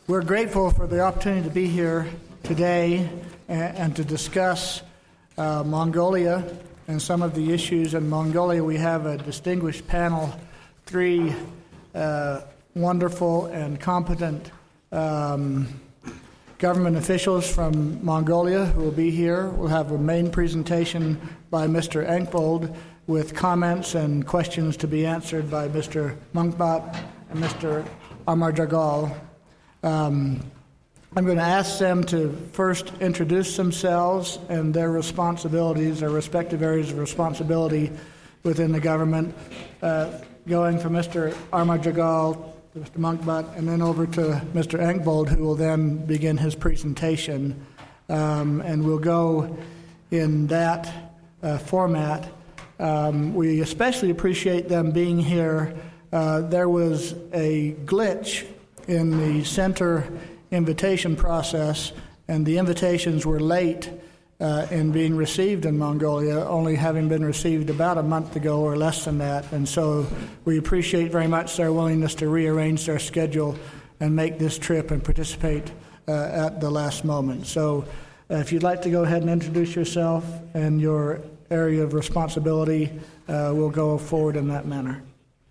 We're grateful for the opportunity to be here today and to discuss Mongolia and some of the issues in Mongolia. We have a distinguished panel, three wonderful and competent government officials from Mongolia who will be here. We'll have a main presentation by Mr. Engvold with comments and questions to be answered by Mr. Mungpat and Mr. Amarjagal. I'm going to ask them to first introduce themselves and their responsibilities, their respective areas of responsibility within the government, going from Mr. Amarjagal to Mr. Mungpat, and then over to Mr. Engvold, who will then begin his presentation. And we'll go in that format. We especially appreciate them being here. There was a glitch in the center invitation process, and the invitations were late in being received in Mongolia, only having been received about a month ago or less than that. And so we appreciate very much their willingness to rearrange their schedule and make this trip and participate at the last moment. So if you'd like to go ahead and introduce yourself and your area of responsibility, we'll go forward in that manner.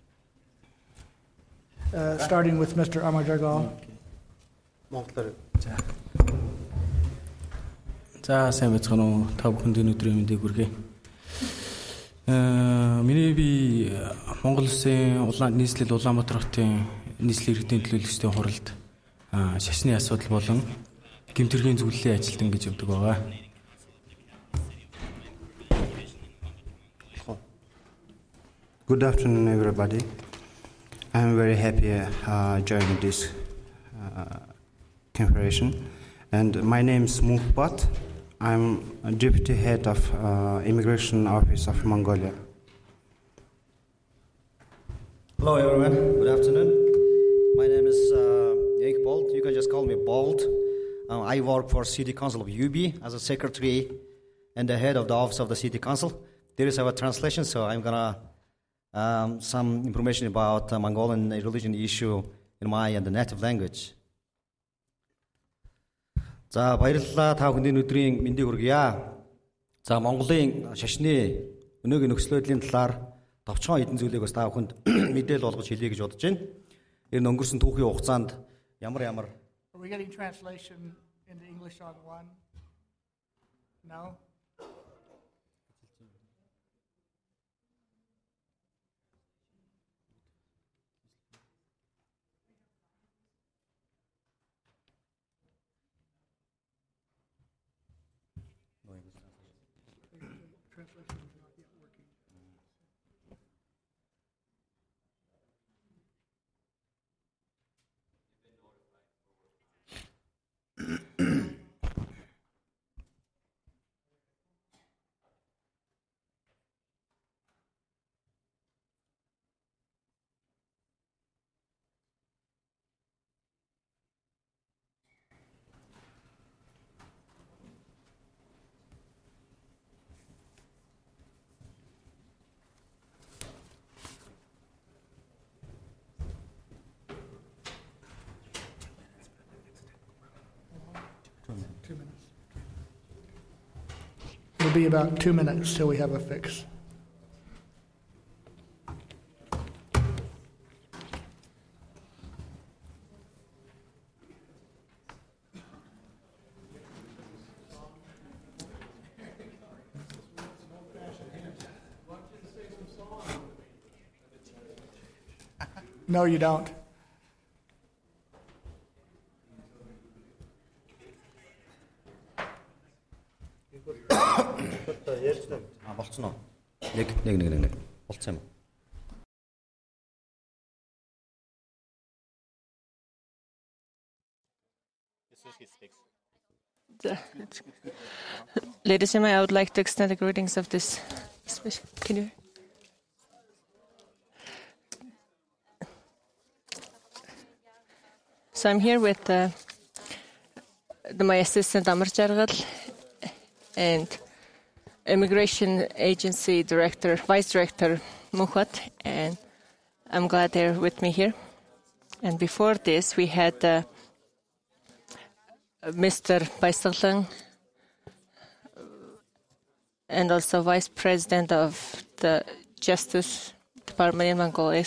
Starting with Mr. Amarjagal. За сайн байцгаана уу? Та бүхэнд өнөөдрийн мэндийг хүргэе. Миний би Монгол Улсын нийслэл Улаанбаатар хотын нийслэл иргэдийн төлөөлөгчдийн хуралд шашны асуудал болон гэмтэргийн зөвлөлийн ажилтан гэж өгдөг байгаа. Good afternoon, everybody. I'm very happy joining this conference. And my name is Mungpat. I'm a deputy head of Immigration Office of Mongolia. Hello, everyone. Good afternoon. My name is Engvold. You can just call me Bold. I work for City Council of UB as a secretary and the head of the office of the City Council. There is our translation, so I'm gonna some information about Mongolian religion issue in my native language. За баярлалаа та бүхэнд өдрийн мэндийг хүргье. За Монголын шашны өнөөгийн нөхцөл байдлын талаар товчхон хэдэн зүйлийг бас та бүхэнд мэдээлэл олгож хэлье гэж бодож байна. Энэ өнгөрсөн түүхийн хугацаанд ямар Are we getting translation into English on one? No? Translation is not yet working. It'll be about 2 minutes till we have a fix. No, you don't. болцсон уу? Нэг. Болцсон юм. Ladies and gentlemen, I would like to extend the greetings of this special. Can you? So I'm here with my assistant Amarjagal and Immigration Agency Director, Vice Director Mungpat, and I'm glad they're with me here. And before this, we had Mr. Baisaklang, and also Vice President of the Justice Department in Mongolia,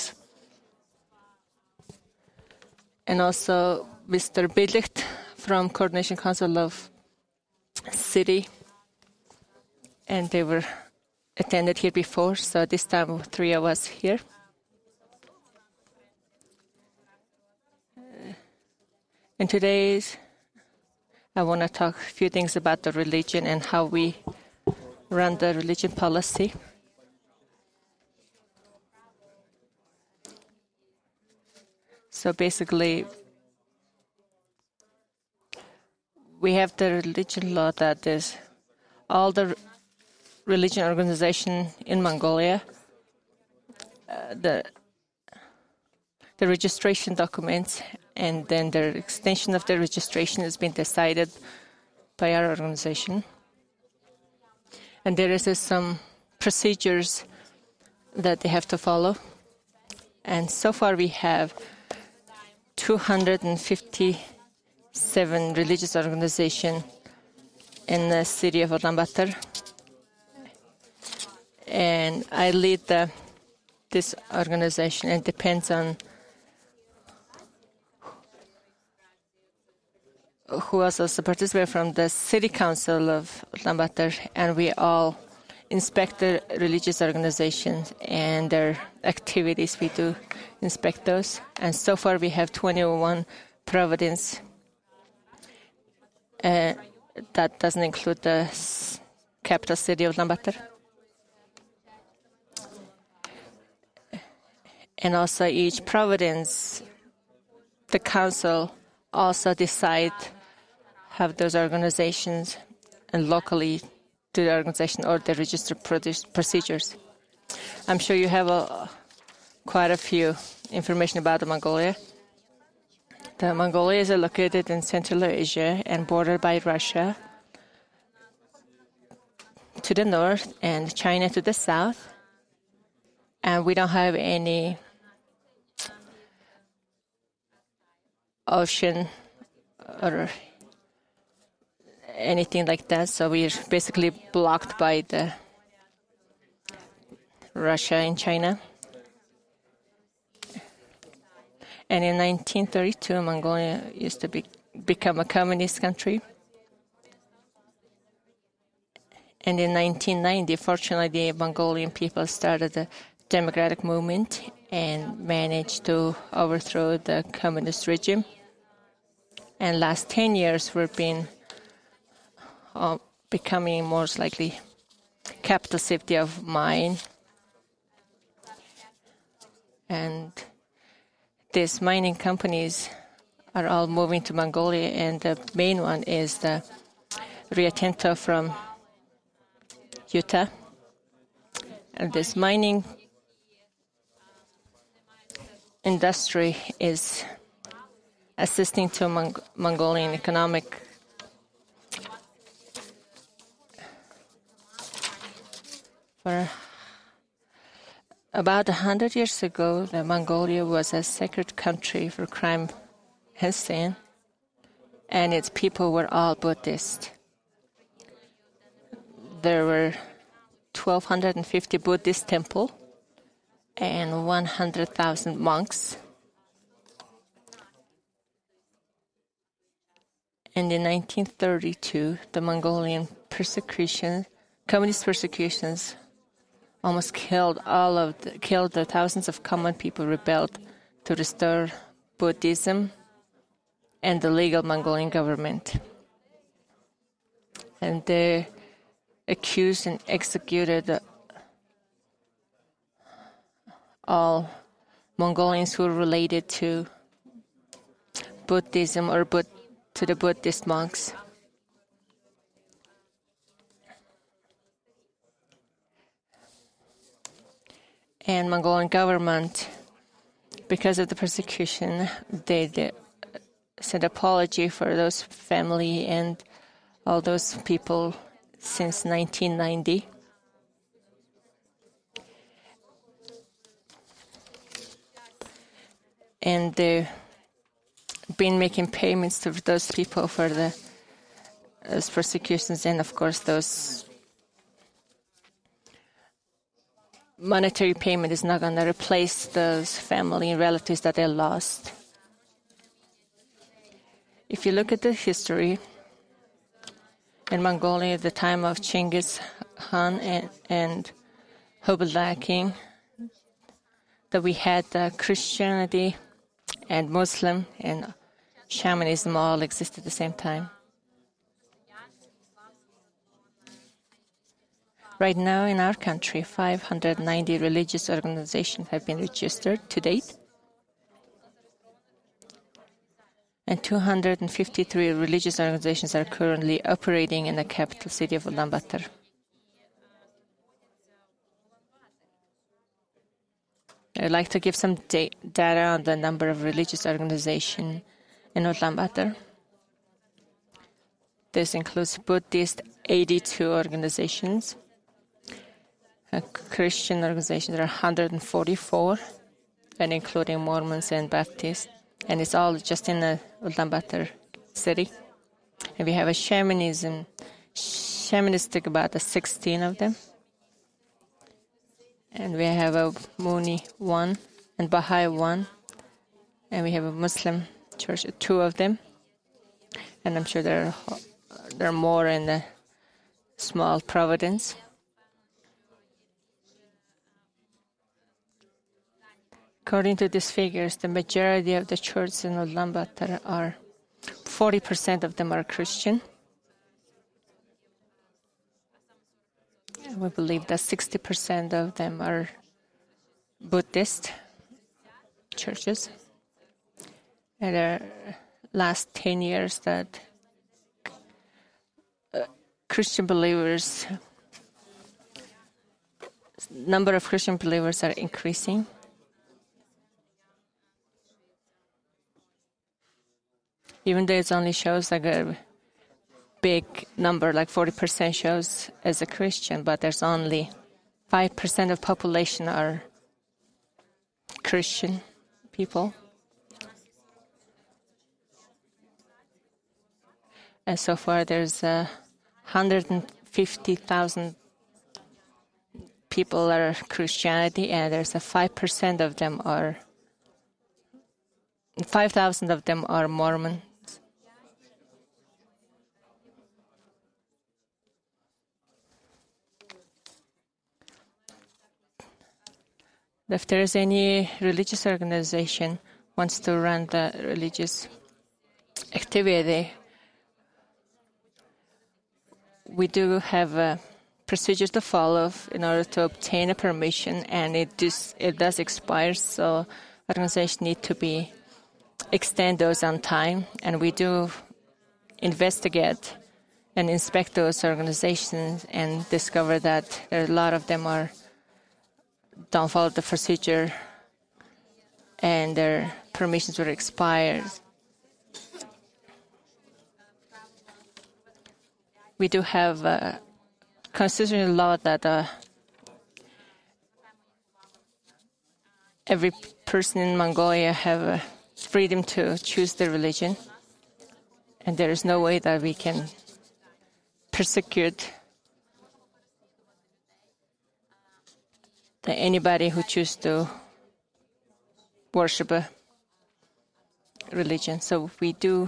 and also Mr. Bilicht from Coordination Council of City, and they were attended here before, so this time 3 of us here. And today I want to talk a few things about the religion and how we run the religion policy. So basically, we have the religion law that is all the religion organization in Mongolia, the registration documents, and then the extension of the registration has been decided by our organization. And there is some procedures that they have to follow. And so far we have 257 religious organizations in the city of Ulaanbaatar. And I lead this organization, and it depends on who else also participates from the City Council of Ulaanbaatar, and we all inspect the religious organizations and their activities. We do inspect those. And so far we have 21 provinces. That doesn't include the capital city of Ulaanbaatar. And also each province, the council also decide have those organizations and locally do the organization or the registered procedures. I'm sure you have quite a few information about Mongolia. The Mongolia is located in Central Asia and bordered by Russia to the north and China to the south. And we don't have any ocean or anything like that, so we're basically blocked by the Russia and China. And in 1932, Mongolia used to become a communist country. And in 1990, fortunately, the Mongolian people started a democratic movement and managed to overthrow the communist regime. And last 10 years, we've been becoming most likely capital city of mine. And these mining companies are all moving to Mongolia, and the main one is the Rio Tinto from Utah. And this mining industry is assisting to Mongolian economic for about 100 years ago. The Mongolia was a sacred country for crime and sin, and its people were all Buddhist. There were 1,250 Buddhist temples and 100,000 monks. And in 1932, the Mongolian communist persecutions, almost killed the thousands of common people rebelled to restore Buddhism and the legal Mongolian government. And they accused and executed all Mongolians who were related to Buddhism or to the Buddhist monks. And Mongolian government, because of the persecution, they sent apology for those family and all those people since 1990. And they've been making payments to those people for the as persecutions, and of course those monetary payment is not going to replace those family and relatives that they lost. If you look at the history in Mongolia at the time of Genghis Khan and Hubbalai King, that we had Christianity and Muslim and shamanism all exist at the same time. Right now in our country, 590 religious organizations have been registered to date, and 253 religious organizations are currently operating in the capital city of Ulaanbaatar. I'd like to give some data on the number of religious organizations in Ulaanbaatar. This includes Buddhist 82 organizations. Christian organizations are 144, and including Mormons and Baptists. And it's all just in the Ulaanbaatar city. And we have a shamanistic about 16 of them. And we have a Muni 1 and Baha'i 1. And we have a Muslim church, 2 of them. And I'm sure there are more in the small Providence. According to these figures, the majority of the churches in Ulaanbaatar are 40% of them are Christian. We believe that 60% of them are Buddhist churches. And the last 10 years that Christian believers, number of Christian believers are increasing. Even though it only shows like a big number, like 40% shows as a Christian, but there's only 5% of population are Christian people. And so far there's 150,000 people are Christianity, and there's 5% of them are 5,000 of them are Mormon. If there is any religious organization wants to run the religious activity, we do have a procedure to follow in order to obtain a permission, and it does expire, so organizations need to be extend those on time, and we do investigate and inspect those organizations and discover that there are a lot of them don't follow the procedure and their permissions were expired. We do have a constitutional law that every person in Mongolia have a freedom to choose their religion, and there is no way that we can persecute anybody who chooses to worship a religion. So we do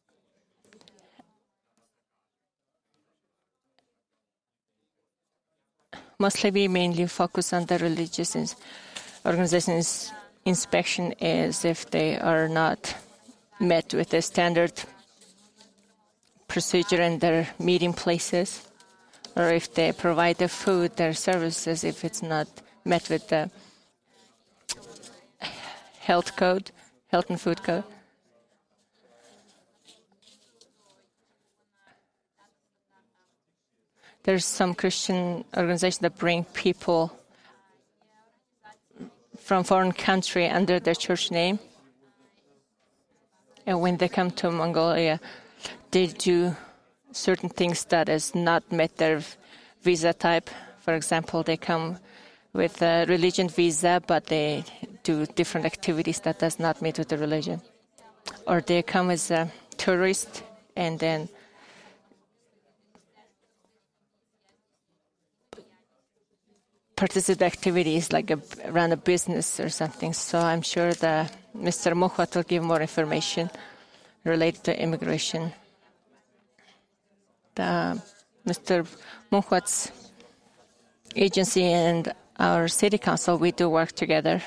mostly we mainly focus on the religious organizations inspection is if they are not met with the standard procedure in their meeting places, or if they provide the food, their services, if it's not met with the health and food code. There's some Christian organizations that bring people from foreign country under their church name. And when they come to Mongolia, they do certain things that has not met their visa type. For example, they come with a religion visa, but they do different activities that does not meet with the religion. Or they come as a tourist, and then participate activities like run a business or something. So I'm sure that Mr. Mukhwat will give more information related to immigration. Mr. Mukhwat's agency and our city council, we do work together.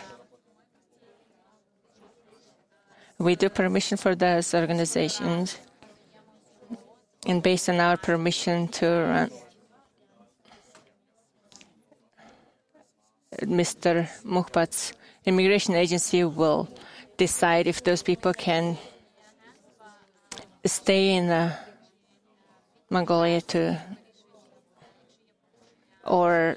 We do permission for those organizations, and based on our permission to run, Mr. Mukhwat's immigration agency will decide if those people can stay in Mongolia or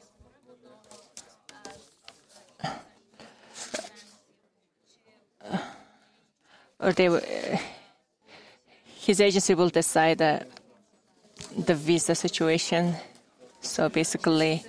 his agency will decide the visa situation. So basically,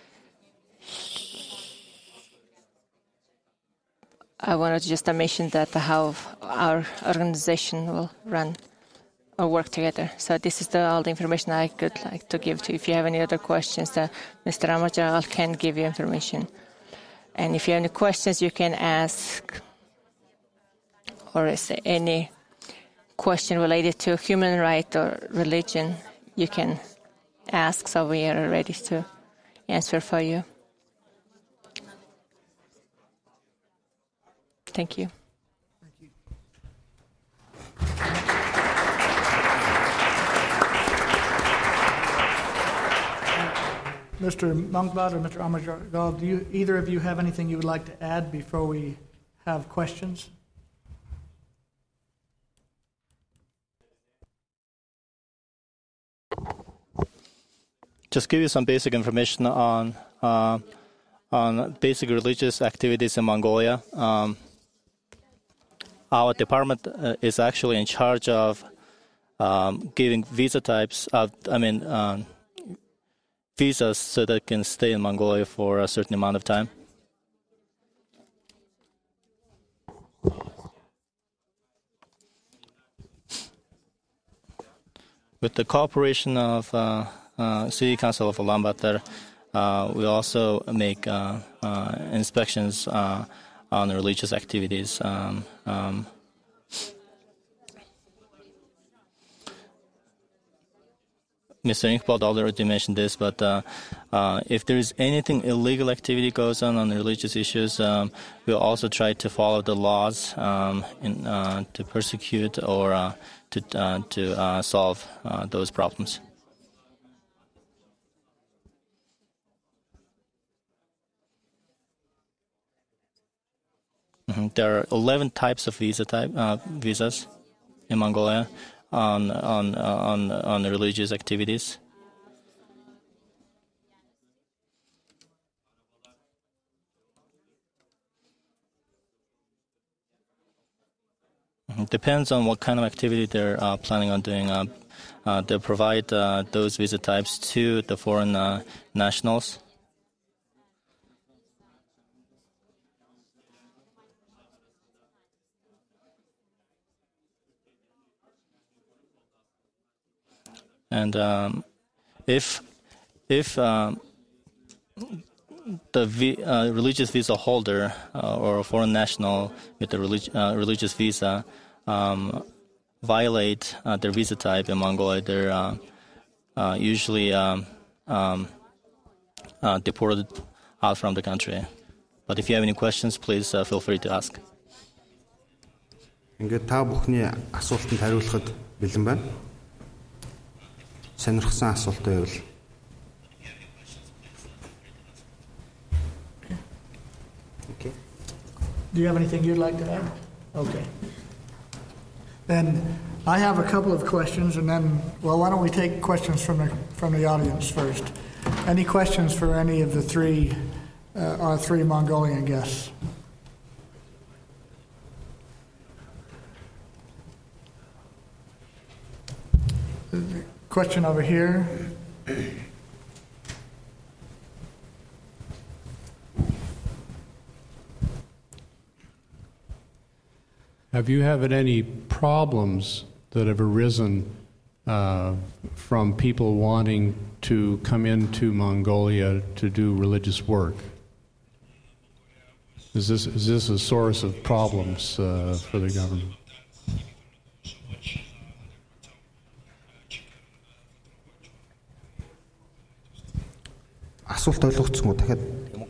I wanted to just mention that how our organization will run or work together. So this is all the information I could like to give to you. If you have any other questions, Mr. Amar can give you information. And if you have any questions, you can ask, or is any question related to human right or religion, you can ask. So we are ready to answer for you. Thank you. Mr. Mungbat or Mr. Amarjal, do either of you have anything you would like to add before we have questions? Just give you some basic information on basic religious activities in Mongolia. Our department is actually in charge of giving visa types, visas so that they can stay in Mongolia for a certain amount of time. With the cooperation of City Council of Ulaanbaatar, we also make inspections on religious activities. Mr. Inkbold already mentioned this, but if there is anything illegal activity goes on religious issues, we'll also try to follow the laws to persecute or to solve those problems. There are 11 types of visas in Mongolia on religious activities. Depends on what kind of activity they're planning on doing. They provide those visa types to the foreign nationals. And if the religious visa holder or a foreign national with a religious visa violate their visa type in Mongolia, they're usually deported out from the country. But if you have any questions, please feel free to ask. Ингээд та бүхний асуултанд хариулахад бэлэн байна. Сонирхсан асуулт байвал. Okay. Do you have anything you'd like to add? Okay. Then I have a couple of questions, and then, why don't we take questions from the audience first? Any questions for any of our three Mongolian guests? Question over here. Have you had any problems that have arisen from people wanting to come into Mongolia to do religious work? Is this a source of problems for the government? Асуулт ойлгогдсон уу? Дахиад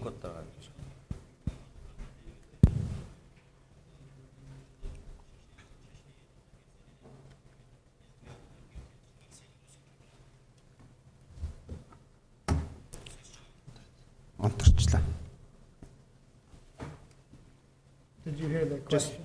онторчлаа. Did you hear the question?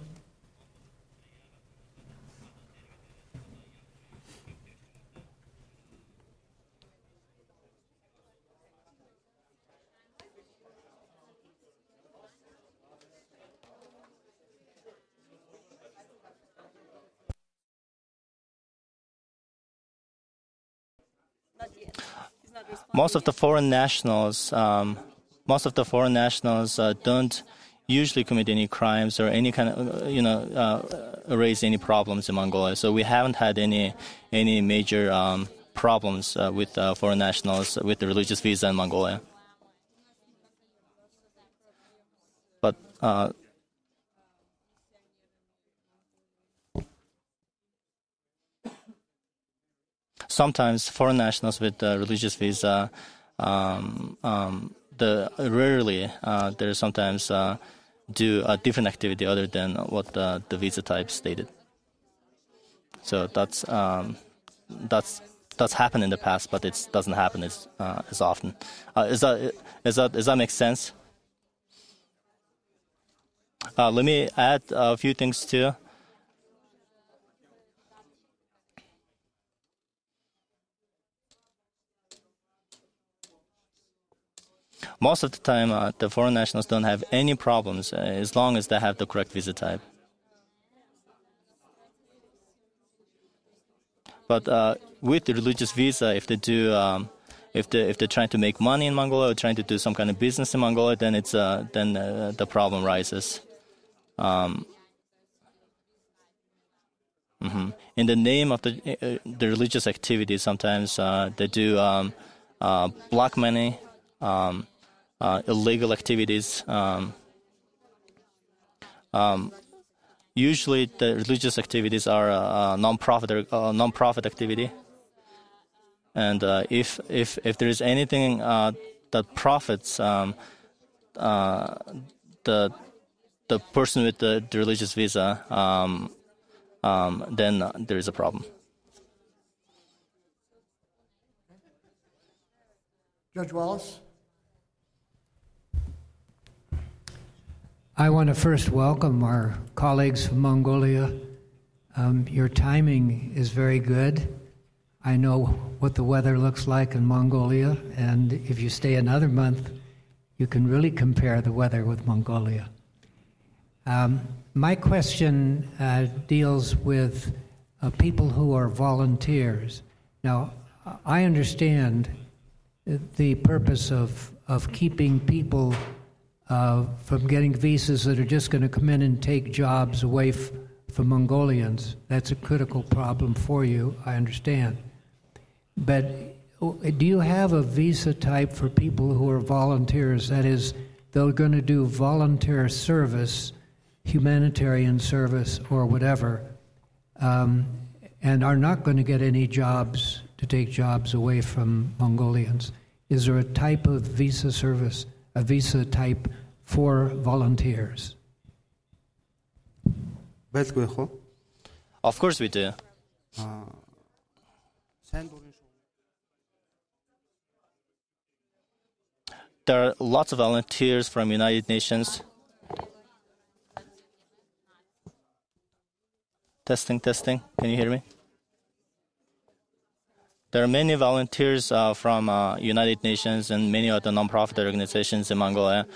Most of the foreign nationals don't usually commit any crimes or any kind of raise any problems in Mongolia. So we haven't had any major problems with foreign nationals with the religious visa in Mongolia. But sometimes foreign nationals with religious visa, rarely they sometimes do a different activity other than what the visa type stated. So that's happened in the past, but it doesn't happen as often. Does that make sense? Let me add a few things too. Most of the time, the foreign nationals don't have any problems as long as they have the correct visa type. But with the religious visa, if they do, if they're trying to make money in Mongolia or trying to do some kind of business in Mongolia, then the problem rises. In the name of the religious activity, sometimes they do black money. Illegal activities. Usually, the religious activities are non-profit activity, and if there is anything that profits the person with the religious visa, then there is a problem. Judge Wallace? I want to first welcome our colleagues from Mongolia. Your timing is very good. I know what the weather looks like in Mongolia, and if you stay another month, you can really compare the weather with Mongolia. My question deals with people who are volunteers. Now, I understand the purpose of keeping people from getting visas that are just going to come in and take jobs away from Mongolians. That's a critical problem for you, I understand. But do you have a visa type for people who are volunteers? That is, they're going to do volunteer service, humanitarian service, or whatever, and are not going to get any jobs to take jobs away from Mongolians. Is there a type of visa service, a visa type for volunteers? Of course we do. There are lots of volunteers from United Nations. Testing. Can you hear me? There are many volunteers from United Nations and many other non-profit organizations in Mongolia.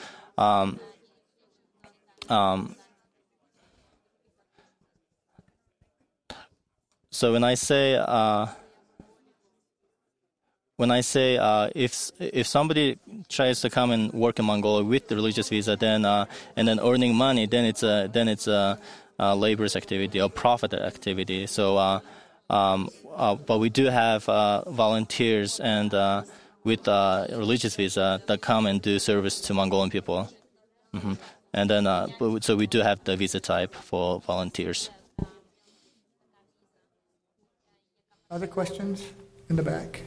So when I say if somebody tries to come and work in Mongolia with the religious visa, then and then earning money, then it's a labor's activity or profit activity. So But we do have volunteers and with religious visa that come and do service to Mongolian people. Mm-hmm. And then, so we do have the visa type for volunteers. Other questions in the back?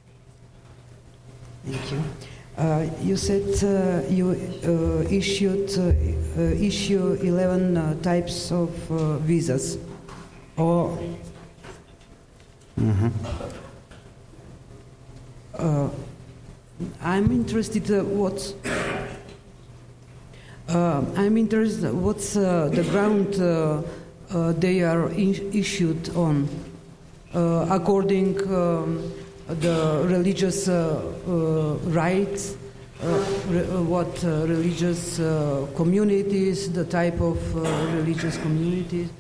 Thank you. You said you issue 11 types of visas. Or I'm interested what's the ground they are issued on according the religious rights, what religious communities, the type of religious communities.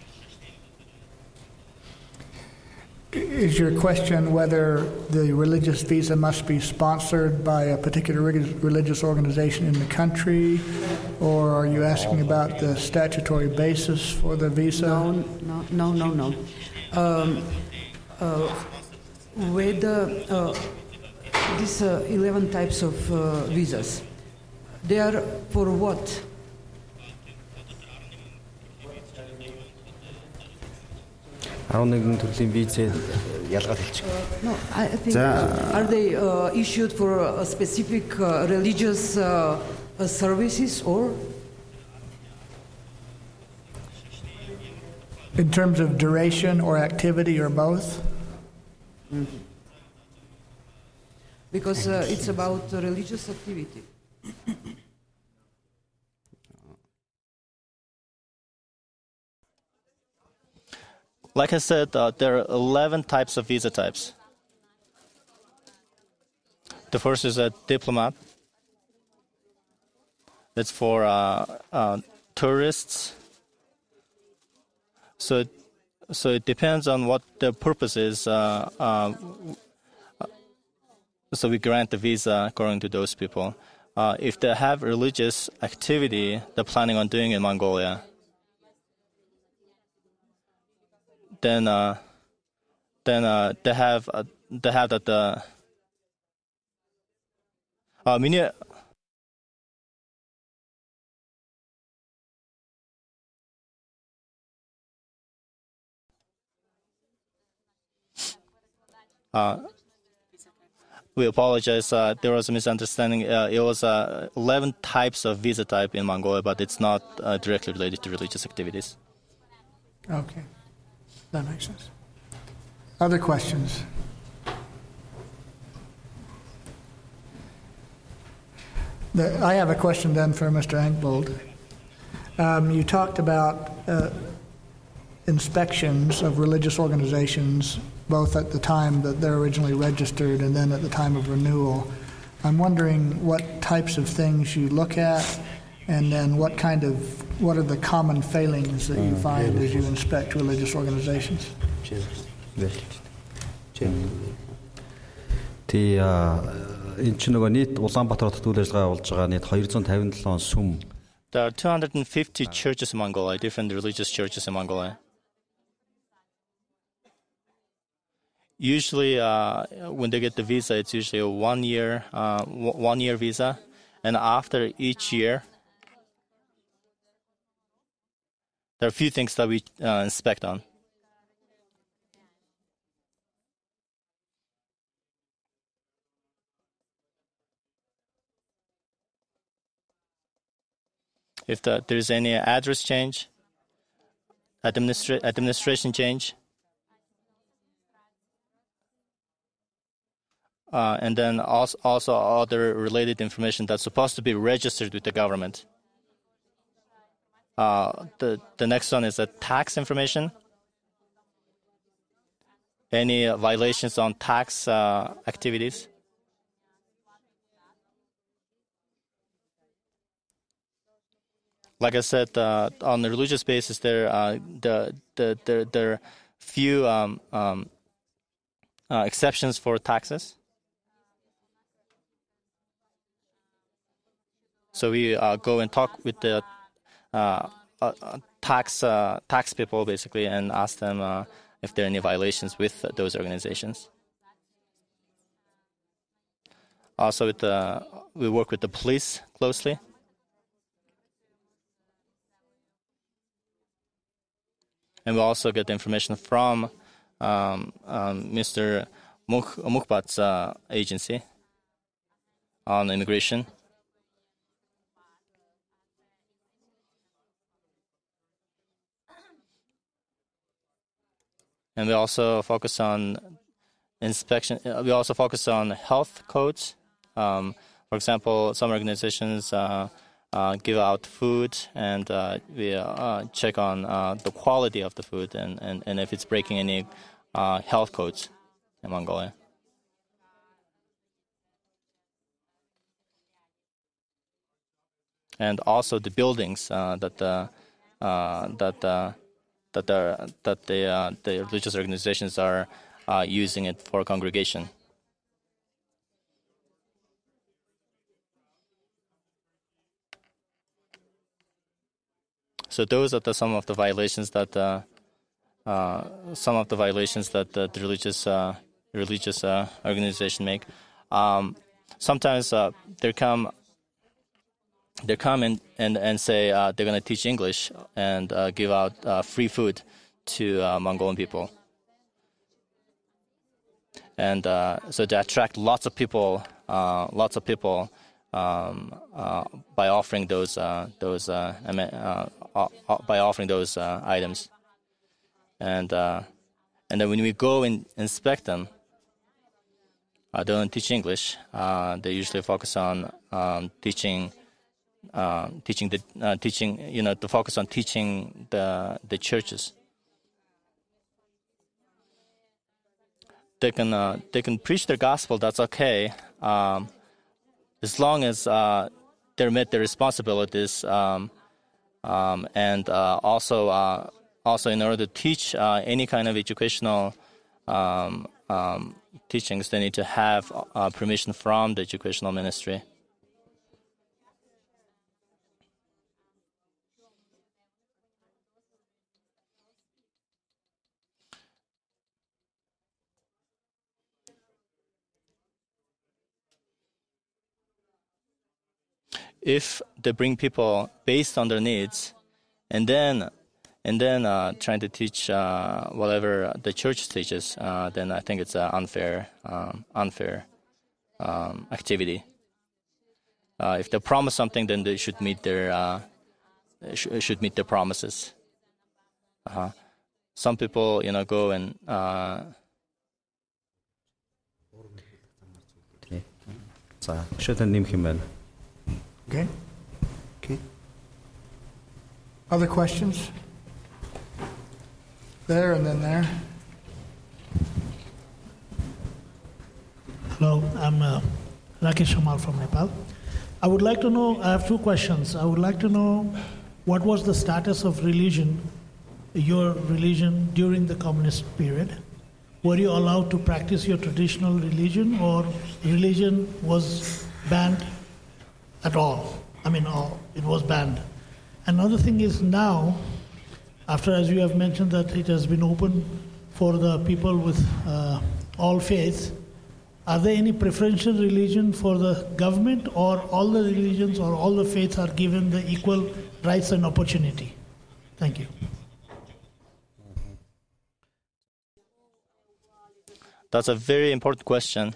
Is your question whether the religious visa must be sponsored by a particular religious organization in the country, or are you asking about the statutory basis for the visa? No. Whether these 11 types of visas, they are for what? No, I think are they issued for specific religious services or? In terms of duration or activity or both? Mm-hmm. Because it's about religious activity. Like I said, there are 11 types of visa types. The first is a diplomat. That's for tourists. So it depends on what the purpose is. So we grant the visa according to those people. If they have religious activity they're planning on doing in Mongolia, then they have that we apologize. There was a misunderstanding. It was 11 types of visa type in Mongolia, but it's not directly related to religious activities. Okay. That makes sense. Other questions? I have a question then for Mr. Engbold. You talked about inspections of religious organizations, both at the time that they're originally registered and then at the time of renewal. I'm wondering what types of things you look at, and then what are the common failings that you find as you inspect religious organizations? There are 250 churches in Mongolia, different religious churches in Mongolia. Usually, when they get the visa, it's usually a one-year visa, and after each year, there are a few things that we inspect on. If there's any address change, administration change, and then also other related information that's supposed to be registered with the government. The next one is the tax information. Any violations on tax activities. Like I said, on the religious basis, there are few exceptions for taxes. So we go and talk with the tax people basically and ask them if there are any violations with those organizations. Also, we work with the police closely. And we also get information from Mr. Mukhbat's agency on immigration. And we also focus on inspection. We also focus on health codes. For example, some organizations give out food, and we check on the quality of the food and if it's breaking any health codes in Mongolia. And also the buildings that the religious organizations are using it for congregation. So those are some of the violations that the religious organization make. Sometimes they come and say they're going to teach English and give out free food to Mongolian people, and so they attract lots of people by offering those items, and then when we go and inspect them, they don't teach English. They usually focus on teaching the churches. They can preach their gospel. That's okay, as long as they met their responsibilities, and also in order to teach any kind of educational teachings, they need to have permission from the educational ministry. If they bring people based on their needs, and then trying to teach whatever the church teaches, then I think it's an unfair activity. If they promise something, then they should meet their promises. Some people, go and. Okay. Other questions? There and then there. Hello, I'm Rakesh Hamal from Nepal. I would like to know, I have two questions. I would like to know what was the status of your religion during the communist period? Were you allowed to practice your traditional religion, or religion was banned at all? It was banned. Another thing is now, after, as you have mentioned, that it has been open for the people with all faiths, are there any preferential religion for the government, or all the religions or all the faiths are given the equal rights and opportunity? Thank you. That's a very important question.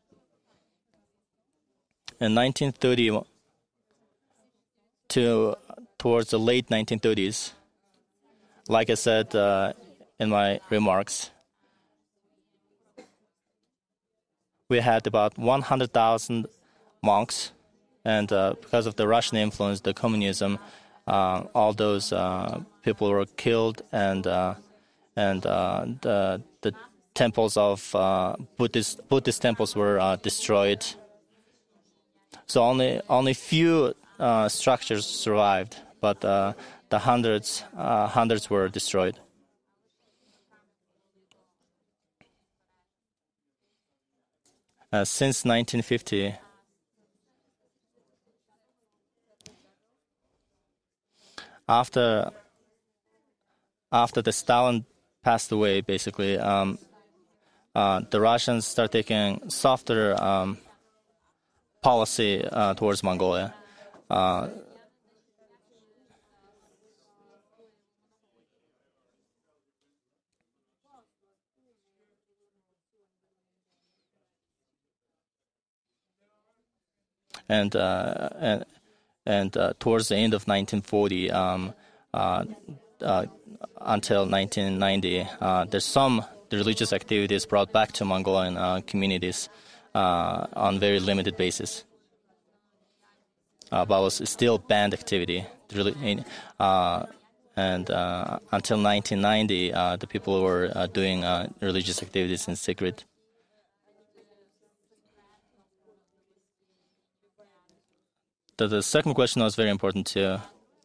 In 1930 towards the late 1930s, like I said in my remarks, we had about 100,000 monks, and because of the Russian influence, the communism, all those people were killed, and the temples of Buddhist temples were destroyed. So only few structures survived, but the hundreds were destroyed. Since 1950, after the Stalin passed away, basically, the Russians start taking softer policy towards Mongolia. And towards the end of 1940 until 1990, there's some religious activities brought back to Mongolian communities on very limited basis. But was still banned activity. And until 1990, the people were doing religious activities in secret. The second question was very important too.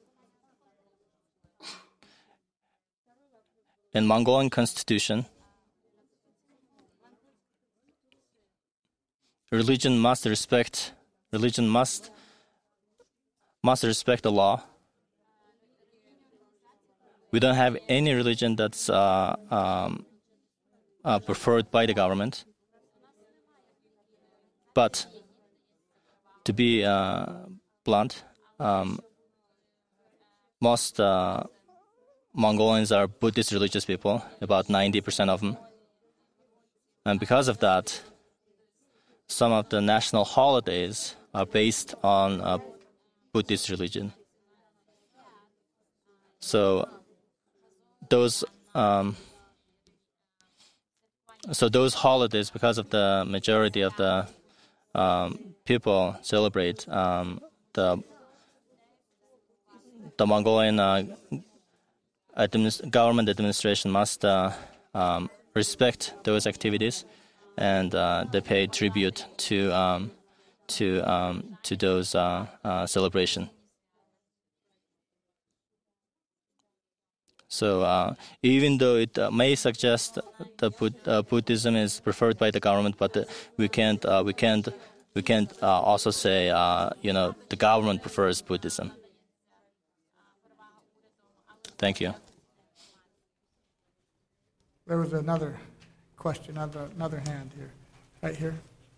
In Mongolian constitution, religion must respect the law. We don't have any religion that's preferred by the government. But to be blunt, most Mongolians are Buddhist religious people, about 90% of them. And because of that, some of the national holidays are based on Buddhist religion. So those holidays, because of the majority of the people celebrate, the Mongolian government administration must respect those activities, and they pay tribute to those celebrations. So even though it may suggest that Buddhism is preferred by the government, but we can't also say the government prefers Buddhism. Thank you. There was another question, another hand here, right here.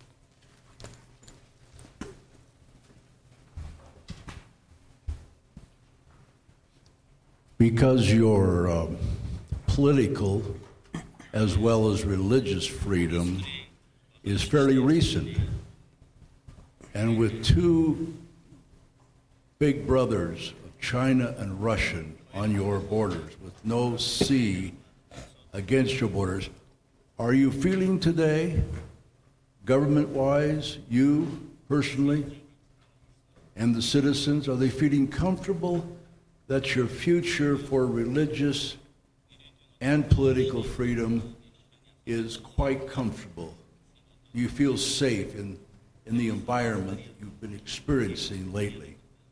Because your political as well as religious freedom is fairly recent, and with two big brothers of China and Russia on your borders, with no sea against your borders, are you feeling today, government-wise, you personally, and the citizens, are they feeling comfortable that your future for religious and political freedom is quite comfortable? Do you feel safe in the environment that you've been experiencing lately?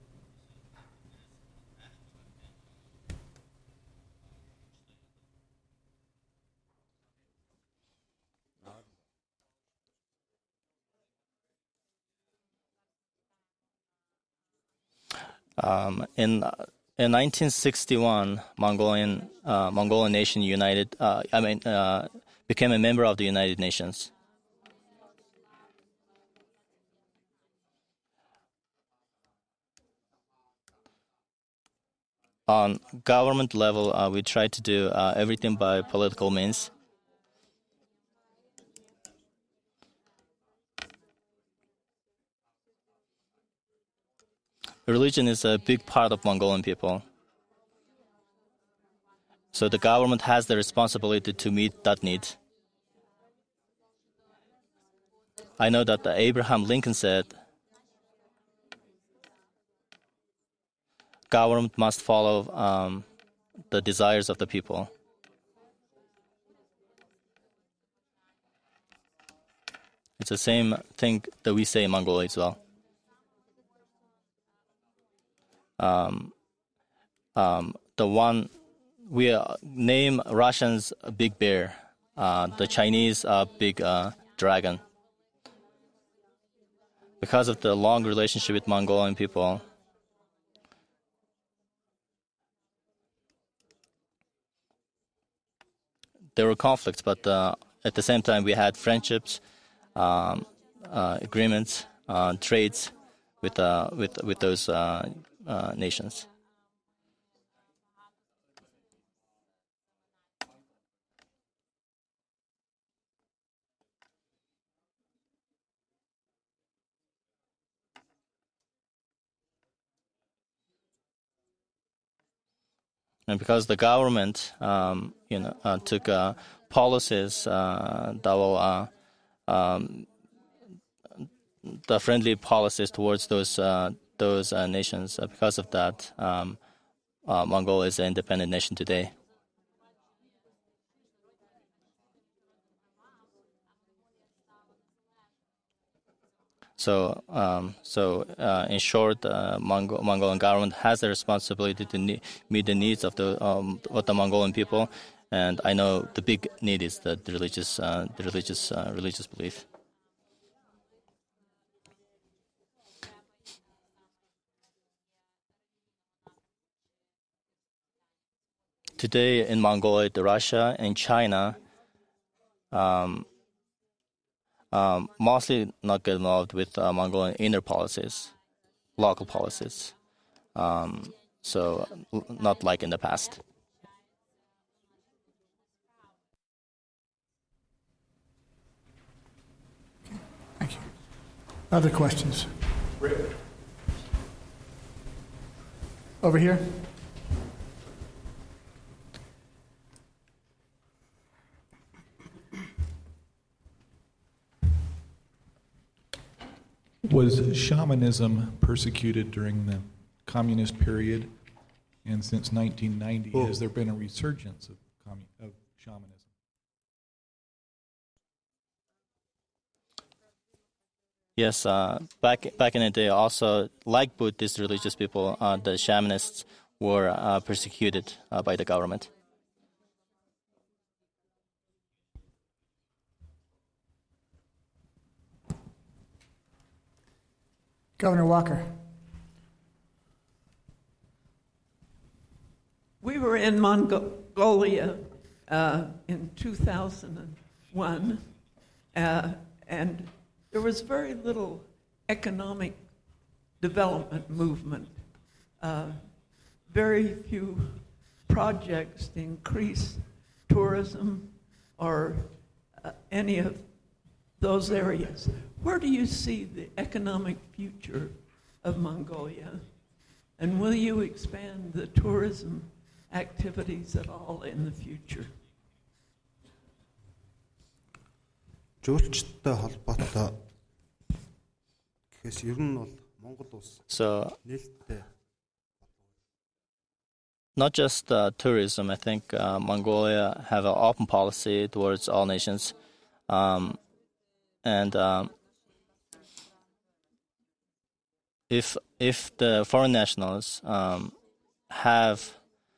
In 1961, Mongolian nation became a member of the United Nations. On government level, we try to do everything by political means. Religion is a big part of Mongolian people. So the government has the responsibility to meet that need. I know that Abraham Lincoln said, government must follow the desires of the people. It's the same thing that we say in Mongolia as well. The one we name Russians Big Bear, the Chinese Big Dragon. Because of the long relationship with Mongolian people, there were conflicts, but at the same time we had friendships, agreements, trades with those nations. And because the government, took policies that will, the friendly policies towards those nations, because of that, Mongolia is an independent nation today. So, in short, Mongolian government has the responsibility to meet the needs of the Mongolian people, and I know the big need is the religious belief. Today in Mongolia, Russia and China, mostly not get involved with Mongolian inner policies, local policies. So not like in the past. Thank you. Other questions? Over here. Was shamanism persecuted during the communist period? And since 1990, has there been a resurgence of shamanism? Yes, back in the day, also like Buddhist religious people, the shamanists were persecuted by the government. Governor Walker. We were in Mongolia in 2001, and there was very little economic development movement, very few projects to increase tourism or any of those areas. Where do you see the economic future of Mongolia? And will you expand the tourism activities at all in the future? Жуулчтай холбоотой гэхээс ер нь бол Монгол улс нээлттэй. Not just tourism, I think Mongolia have an open policy towards all nations, and if the foreign nationals have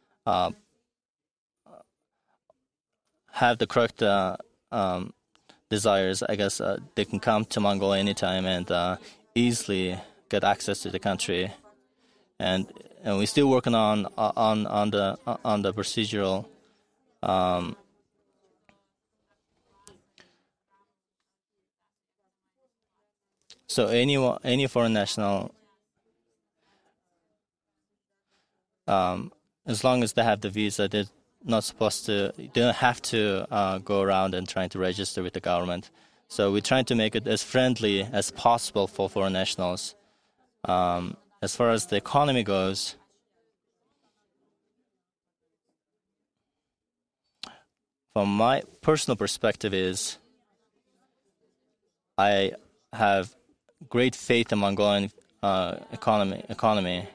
the correct desires, I guess they can come to Mongolia anytime and easily get access to the country. And we're still working on the procedural so any foreign national, as long as they have the visa, they don't have to go around and trying to register with the government. So we're trying to make it as friendly as possible for foreign nationals. As far as the economy goes, from my personal perspective is I have great faith in Mongolian economy.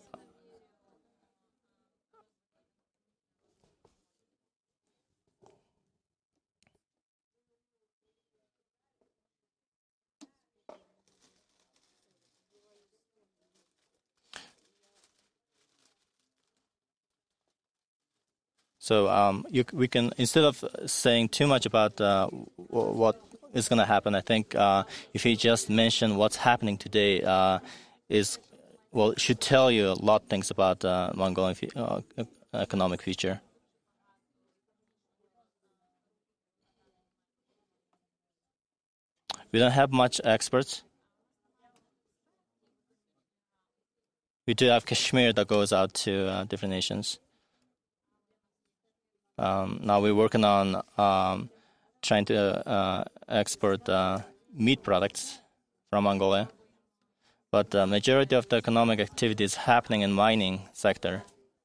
So we can, instead of saying too much about what is going to happen, I think if you just mention what's happening today, should tell you a lot of things about Mongolian economic future. we don't have much experts. We do have Kashmir that goes out to different nations. Now we're working on trying to export meat products from Mongolia. But the majority of the economic activity is happening in mining sector.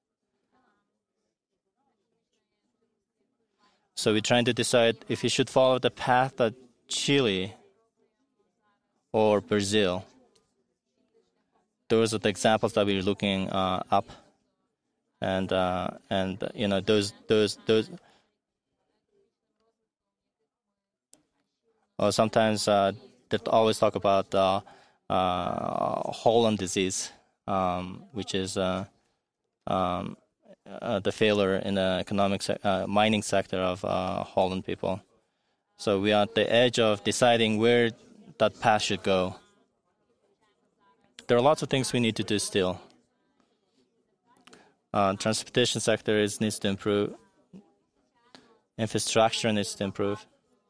So we're trying to decide if we should follow the path that Chile or Brazil. Those are the examples that we're looking up, and those. Sometimes they always talk about Holland disease, which is the failure in the economic mining sector of Holland people. So we are at the edge of deciding where that path should go. There are lots of things we need to do still. Transportation sector needs to improve. Infrastructure needs to improve.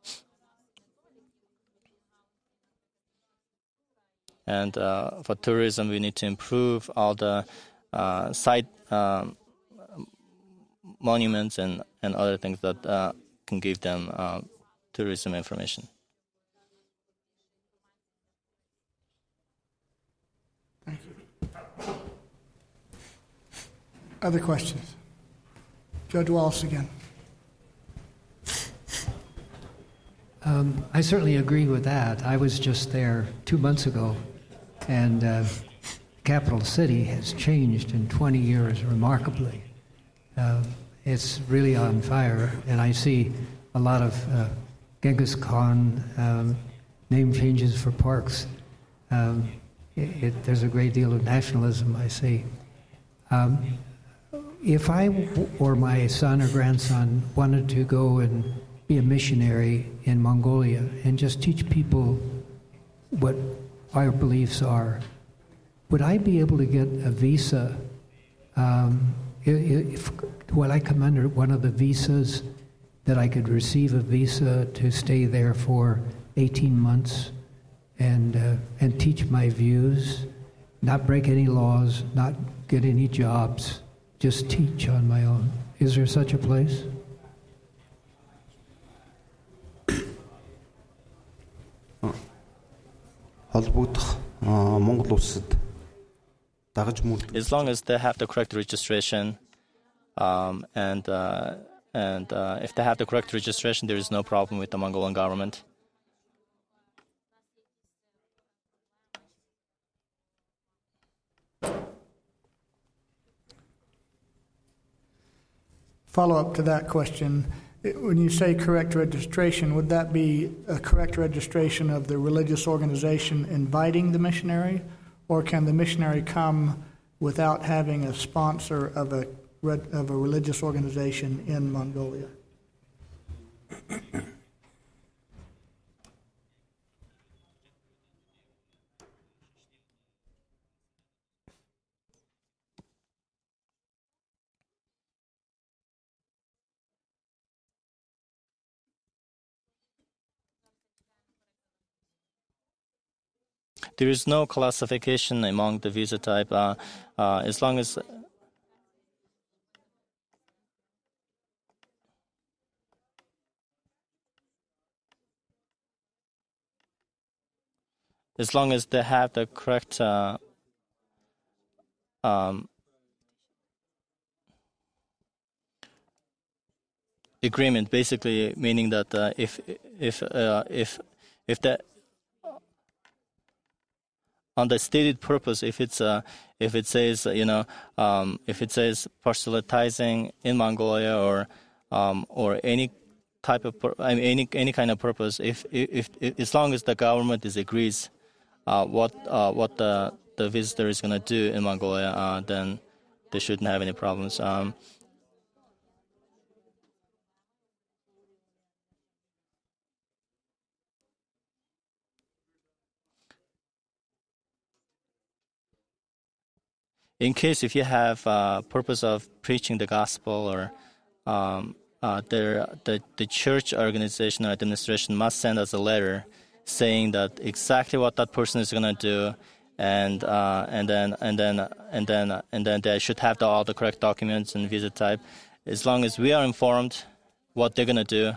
And for tourism, we need to improve all the site monuments and other things that can give them tourism information. Thank you. Other questions? Judge Wallace again. I certainly agree with that. I was just there 2 months ago, and capital city has changed in 20 years remarkably. It's really on fire, and I see a lot of Genghis Khan name changes for parks. There's a great deal of nationalism, I see. If I or my son or grandson wanted to go and be a missionary in Mongolia and just teach people what our beliefs are, would I be able to get a visa? Will I come under one of the visas that I could receive a visa to stay there for 18 months and teach my views, not break any laws, not get any jobs, just teach on my own? Is there such a place? As long as they have the correct registration, and if they have the correct registration, there is no problem with the Mongolian government. Follow-up to that question. When you say correct registration, would that be a correct registration of the religious organization inviting the missionary, or can the missionary come without having a sponsor of a religious organization in Mongolia? There is no classification among the visa type, as long as they have the correct agreement, basically meaning that if the on the stated purpose, if it says proselytizing in Mongolia or any type of any kind of purpose, if as long as the government agrees what the visitor is going to do in Mongolia, then they shouldn't have any problems. In case if you have purpose of preaching the gospel, or the church organization or administration must send us a letter saying that exactly what that person is going to do, and then they should have all the correct documents and visa type. As long as we are informed what they're going to do,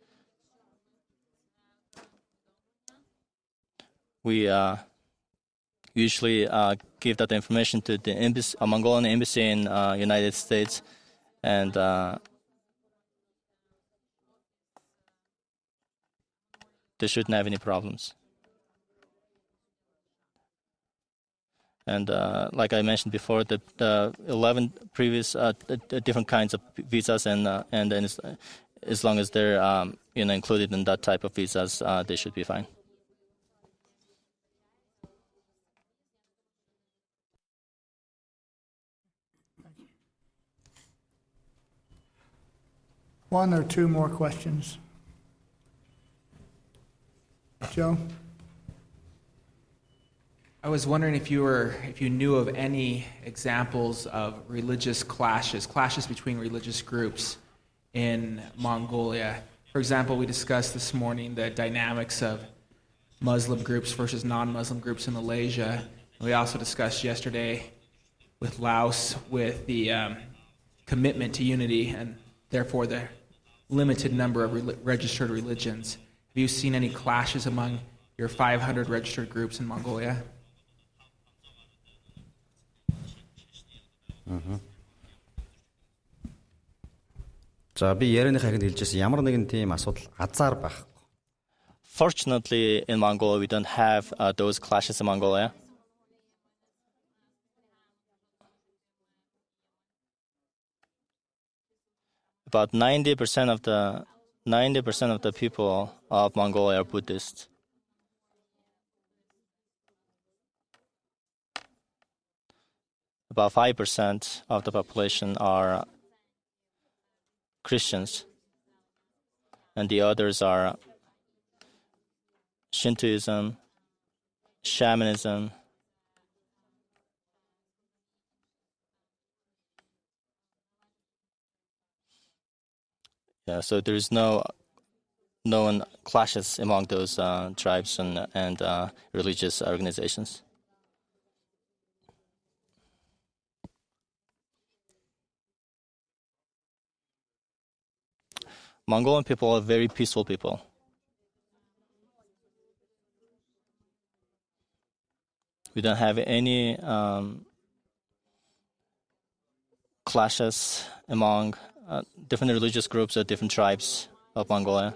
we usually give that information to the embassy, Mongolian embassy in United States, and they shouldn't have any problems. And like I mentioned before, the 11 previous different kinds of visas, and then as long as they're included in that type of visas, they should be fine. One or two more questions. Joe? I was wondering if you knew of any examples of religious clashes between religious groups in Mongolia. For example, we discussed this morning the dynamics of Muslim groups versus non-Muslim groups in Malaysia. We also discussed yesterday with Laos with the commitment to unity and therefore the limited number of registered religions. Have you seen any clashes among your 500 registered groups in Mongolia? За би ярианыхаа хэнд хэлжсэн ямар нэгэн тийм асуудал газар байхгүй. Fortunately, in Mongolia, we don't have those clashes in Mongolia. About 90% of the people of Mongolia are Buddhist. About 5% of the population are Christians, and the others are Shintoism, shamanism, so there's no known clashes among those tribes and religious organizations. Mongolian people are very peaceful people. We don't have any clashes among different religious groups or different tribes of Mongolia.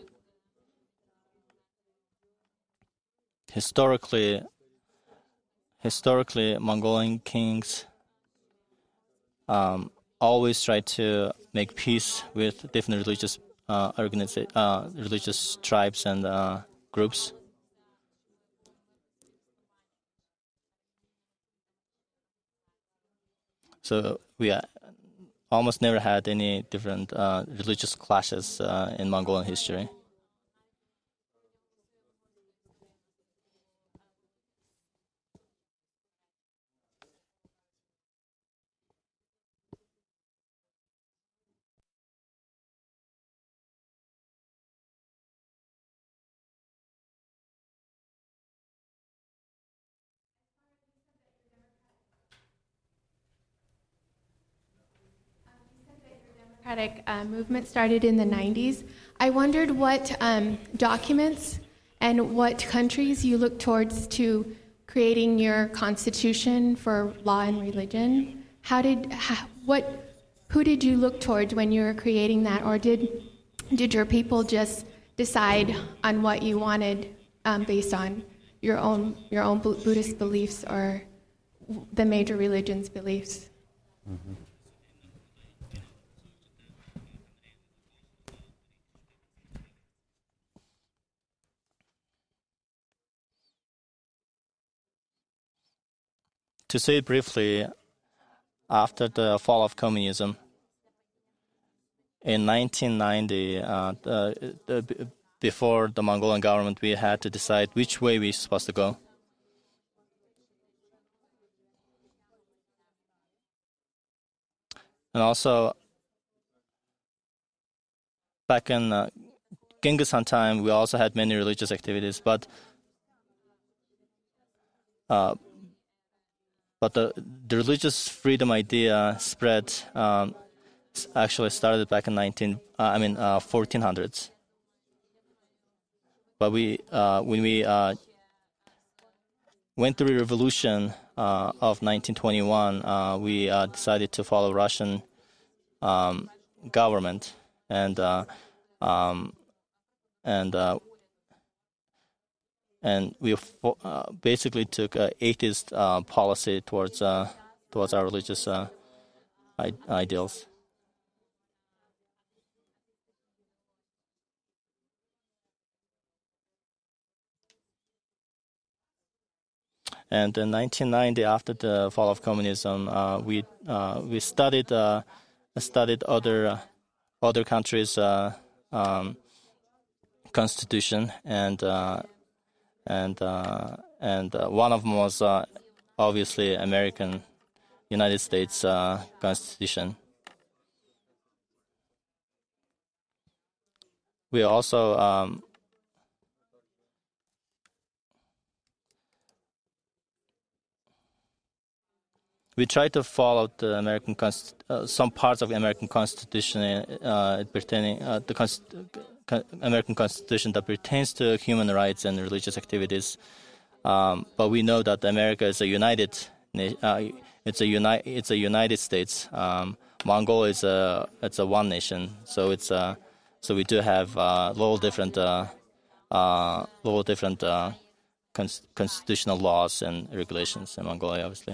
Historically, Mongolian kings always try to make peace with different religious religious tribes and groups. So we almost never had any different religious clashes in Mongolian history. Movement started in the 90s. I wondered what documents and what countries you look towards to creating your constitution for law and religion. Who did you look towards when you were creating that, or did your people just decide on what you wanted based on your own Buddhist beliefs or the major religions' beliefs? Mm-hmm. To say it briefly, after the fall of communism, in 1990, before the Mongolian government, we had to decide which way we're supposed to go. And also, back in Genghis Khan time, we also had many religious activities, but but the religious freedom idea spread actually started back in 1400s. But when we went through the revolution of 1921, we decided to follow Russian government, and we basically took an atheist policy towards our religious ideals. And in 1990, after the fall of communism, we studied other countries' constitution, and one of them was obviously United States Constitution. We also we try to follow the some parts of the American Constitution pertaining American Constitution that pertains to human rights and religious activities. But we know that America is a united. It's a United States. Mongolia is a one nation. So so we do have little different constitutional laws and regulations in Mongolia, obviously.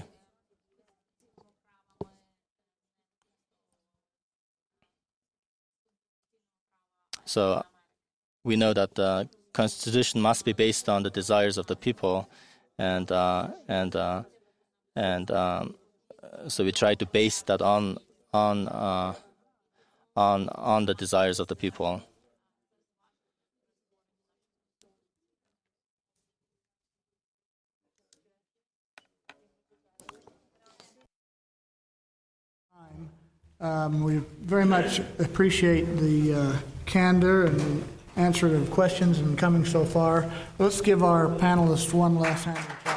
So we know that the constitution must be based on the desires of the people, and so we try to base that on the desires of the people. We very much appreciate the candor and the answer of questions and coming so far. Let's give our panelists one last hand.